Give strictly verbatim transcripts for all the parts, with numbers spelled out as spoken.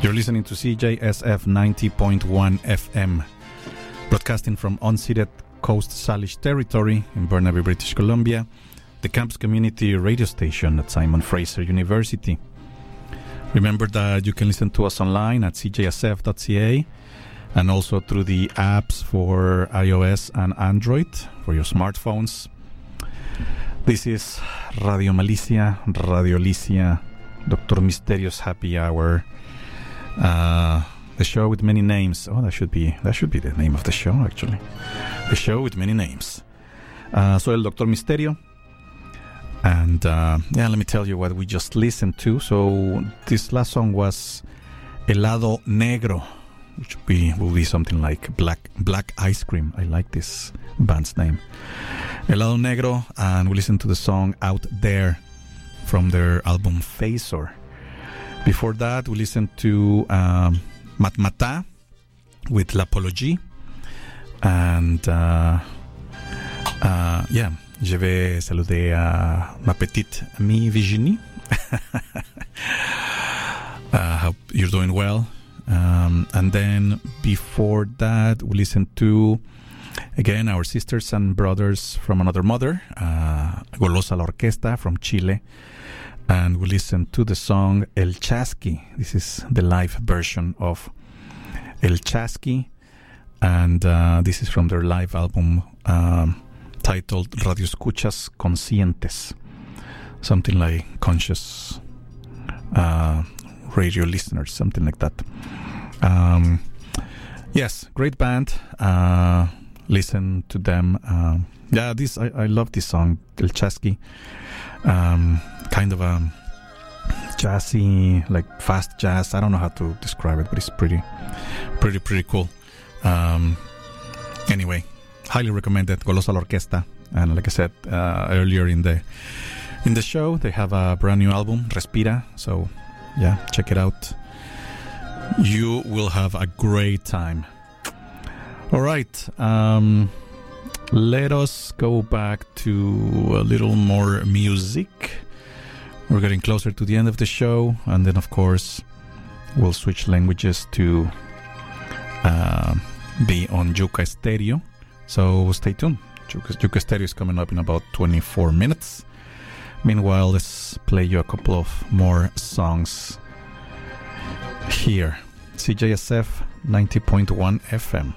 You're listening to C J S F ninety point one F M, broadcasting from unceded Coast Salish territory in Burnaby, British Columbia, the campus community radio station at Simon Fraser University. Remember that you can listen to us online at c j s f dot c a and also through the apps for iOS and Android for your smartphones. This is Radio Malicia, Radio Licia, Doctor Misterio's Happy Hour. Uh, the show with many names. Oh, that should be that should be the name of the show, actually. The show with many names. Uh, soy el Doctor Misterio. And uh, yeah, let me tell you what we just listened to. So this last song was Helado Negro, which will be, will be something like black black ice cream. I like this band's name. Helado Negro, and we listened to the song Out There from their album Phasor. Before that, we listened to um, Matmata with L'Apologie. And uh, uh, yeah, je vais saluder à ma petite amie Virginie. I hope you're doing well. Um, and then before that, we listened to, again, our sisters and brothers from another mother, uh, Golosa La Orquesta from Chile. And we listened to the song El Chasqui. This is the live version of El Chasqui. And uh, this is from their live album um, titled Radio Escuchas Conscientes. Something like conscious uh, radio listeners, something like that. Um, yes, great band. Uh, listen to them. Uh, yeah, this I, I love this song, El Chasqui. Um, kind of a jazzy, like fast jazz. I don't know how to describe it, but it's pretty, pretty, pretty cool. Um, anyway, highly recommended. Golosa La Orquesta, and like I said uh, earlier in the in the show, they have a brand new album, Respira. So yeah, check it out. You will have a great time. All right. Um, let us go back to a little more music. We're getting closer to the end of the show, and then of course we'll switch languages to uh, be on Yuka Stereo. So stay tuned. Yuka, Yuka Stereo is coming up in about twenty-four minutes. Meanwhile, let's play you a couple of more songs here. C J S F ninety point one F M.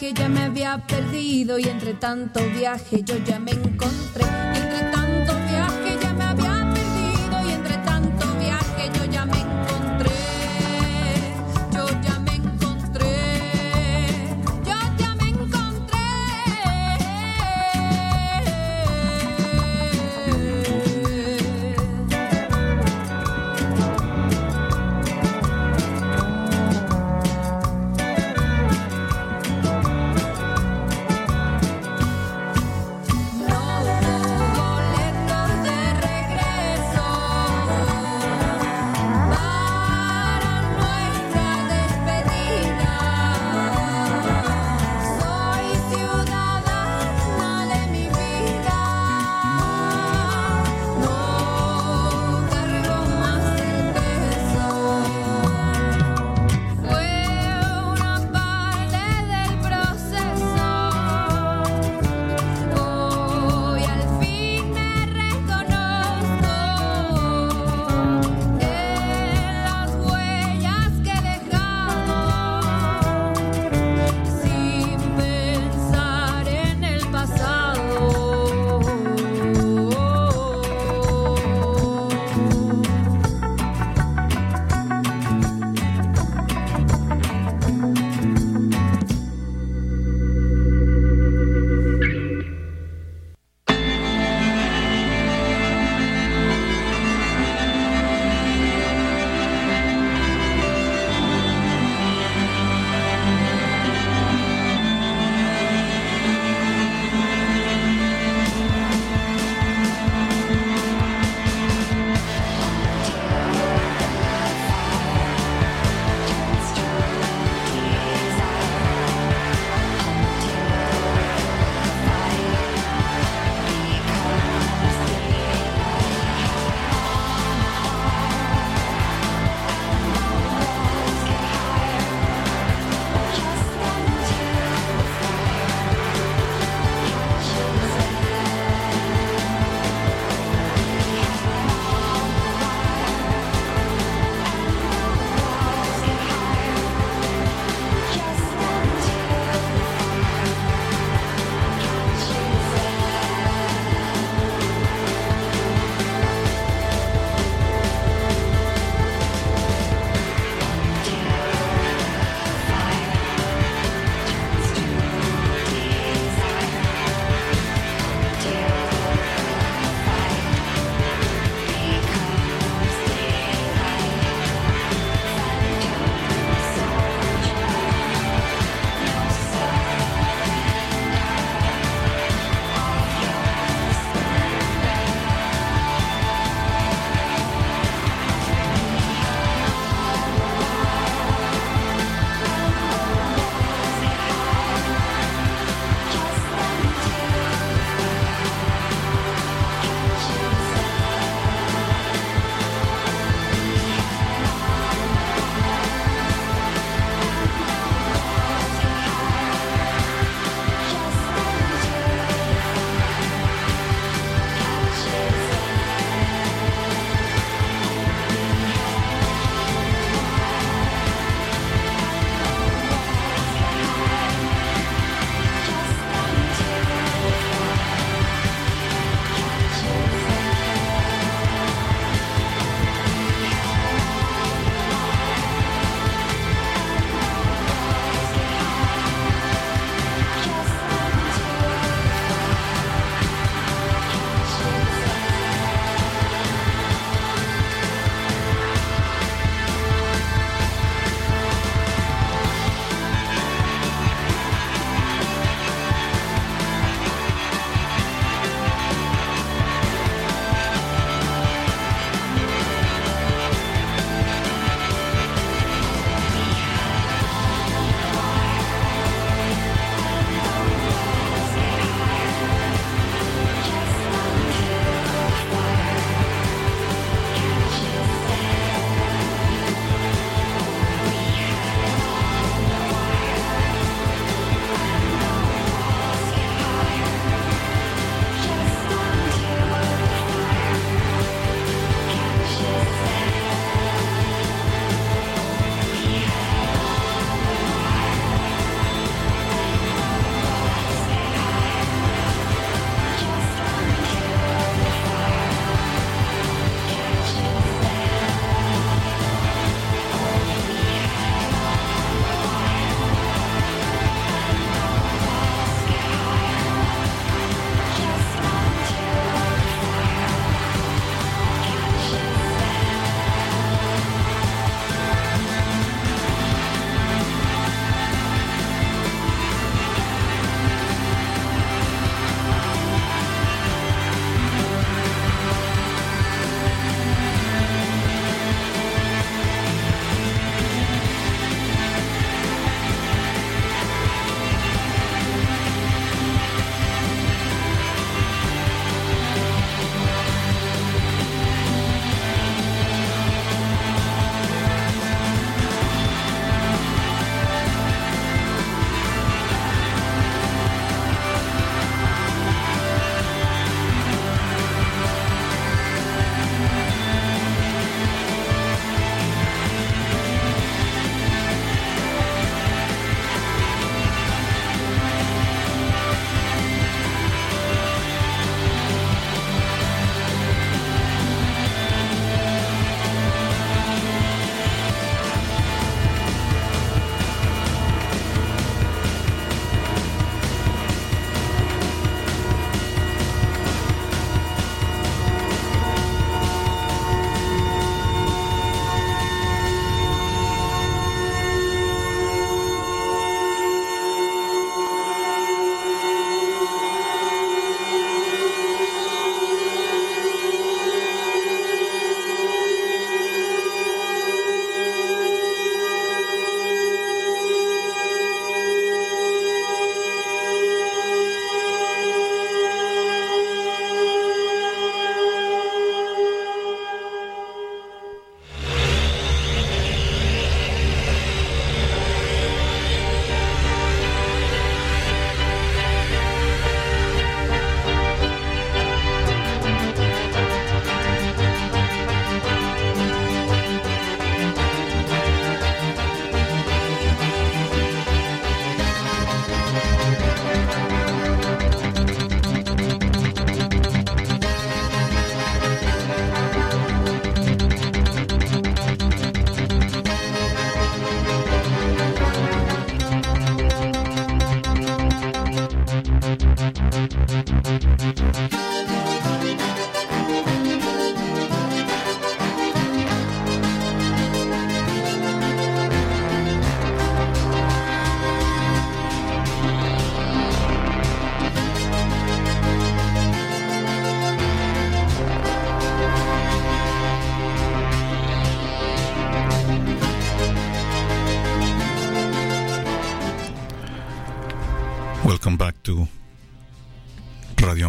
viaje ya me había perdido y entre tanto viaje yo ya me encontré. Y entre tanto viaje ya me había perdido y entre tanto viaje yo ya me encontré. Yo ya me encontré. Yo ya me encontré. No.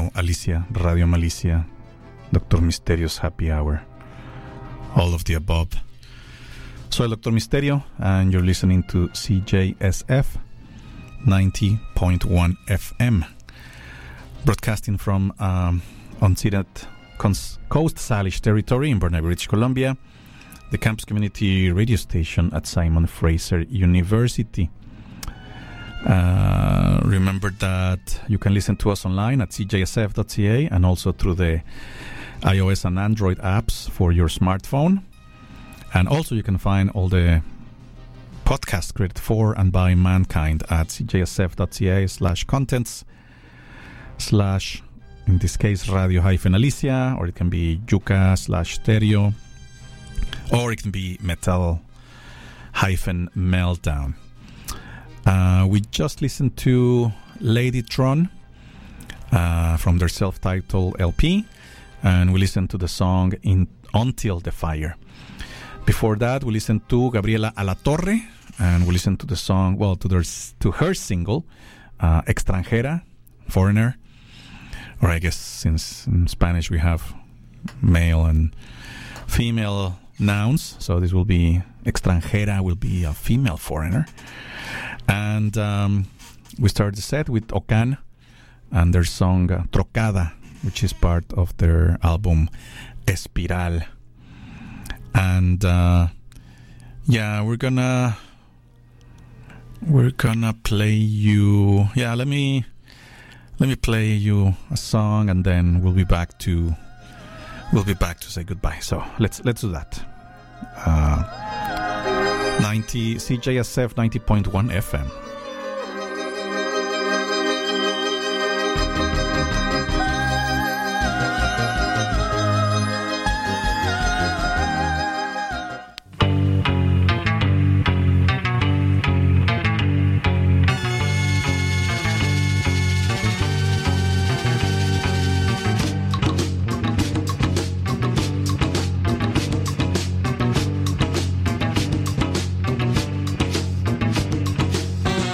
well, Alicia, Radio Malicia, Doctor Misterio's Happy Hour, all of the above. Soy Doctor Misterio, and you're listening to C J S F ninety point one F M, broadcasting from um, unceded Coast Salish territory in Burnaby, British Columbia, the campus community radio station at Simon Fraser University. Uh, remember that you can listen to us online at c j s f dot c a and also through the iOS and Android apps for your smartphone. And also you can find all the podcasts created for and by mankind at c j s f dot c a slash contents slash, in this case, radio hyphen Alicia, or it can be Yucca slash stereo, or it can be metal hyphen meltdown. Uh, we just listened to Ladytron uh, from their self-titled L P, and we listened to the song in Until the Fire. Before that, we listened to Gabriela Alatorre, and we listened to the song, well, to, their, to her single, uh, Extranjera, Foreigner, or I guess since in Spanish we have male and female nouns, so this will be, Extranjera will be a female foreigner. And um, we started the set with Ocan and their song uh, Trocada, which is part of their album Espiral. And uh, yeah, we're gonna we're gonna play you. Yeah, let me let me play you a song, and then we'll be back to we'll be back to say goodbye. So let's let's do that. Uh, ninety C J S F ninety point one F M. Thank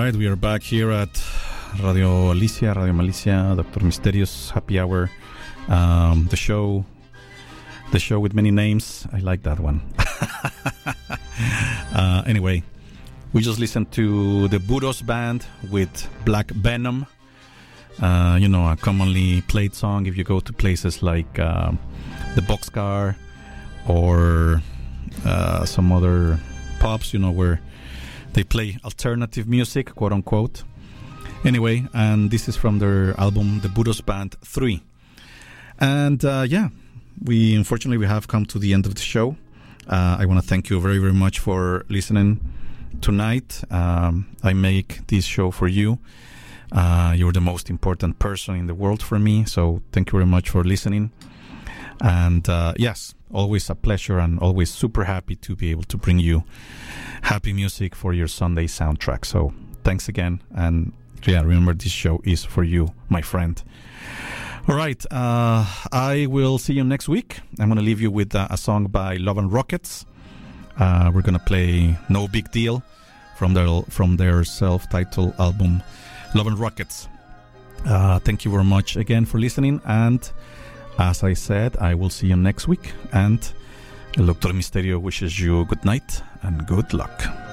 right, we are back here at Radio Alicia, Radio Malicia, Doctor Mysterious Happy Hour, um, the show, the show with many names. I like that one. uh, anyway, we just listened to the Burros Band with Black Venom. Uh, you know, a commonly played song if you go to places like uh, the Boxcar or uh, some other pubs, you know, where they play alternative music, quote unquote. Anyway, and this is from their album, The Burros Band three. And uh, yeah, we unfortunately we have come to the end of the show. Uh, I want to thank you very, very much for listening tonight. Um, I make this show for you. Uh, you're the most important person in the world for me, so thank you very much for listening. And uh, yes, always a pleasure and always super happy to be able to bring you happy music for your Sunday soundtrack. So thanks again, and yeah, remember this show is for you, my friend. All right, uh, I will see you next week. I'm going to leave you with uh, a song by Love and Rockets. Uh, we're going to play No Big Deal from their, from their self-titled album, Love and Rockets. Uh, thank you very much again for listening, and as I said, I will see you next week, and El Doctor Misterio wishes you good night and good luck.